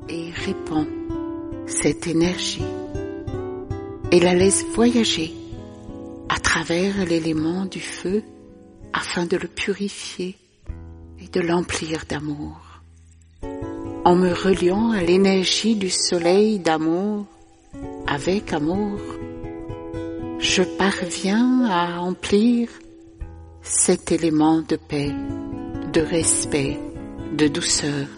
et répand cette énergie et la laisse voyager à travers l'élément du feu afin de le purifier et de l'emplir d'amour. En me reliant à l'énergie du soleil d'amour, avec amour, je parviens à emplir cet élément de paix, de respect, de douceur